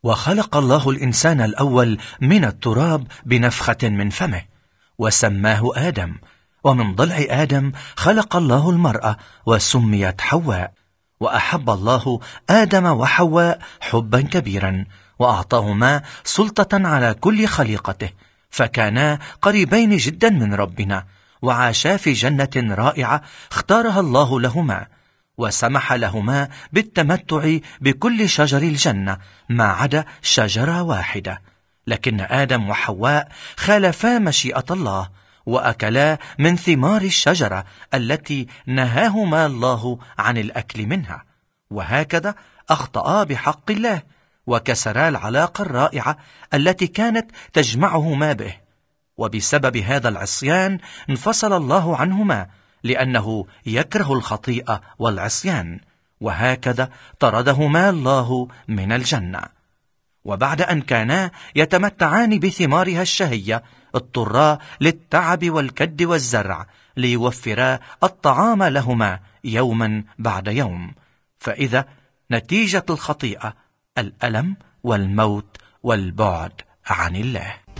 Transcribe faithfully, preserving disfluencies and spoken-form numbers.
وخلق الله الإنسان الأول من التراب بنفخة من فمه وسماه آدم، ومن ضلع آدم خلق الله المرأة وسميت حواء. وأحب الله آدم وحواء حبا كبيرا، وأعطاهما سلطة على كل خليقته، فكانا قريبين جدا من ربنا، وعاشا في جنة رائعة اختارها الله لهما، وسمح لهما بالتمتع بكل شجر الجنة ما عدا شجرة واحدة. لكن آدم وحواء خالفا مشيئة الله، وأكلا من ثمار الشجرة التي نهاهما الله عن الأكل منها، وهكذا أخطأا بحق الله، وكسرا العلاقة الرائعة التي كانت تجمعهما به. وبسبب هذا العصيان انفصل الله عنهما، لأنه يكره الخطيئة والعصيان، وهكذا طردهما الله من الجنة. وبعد أن كانا يتمتعان بثمارها الشهية، اضطرا للتعب والكد والزرع ليوفرا الطعام لهما يوما بعد يوم. فإذا نتيجة الخطيئة الألم والموت والبعد عن الله.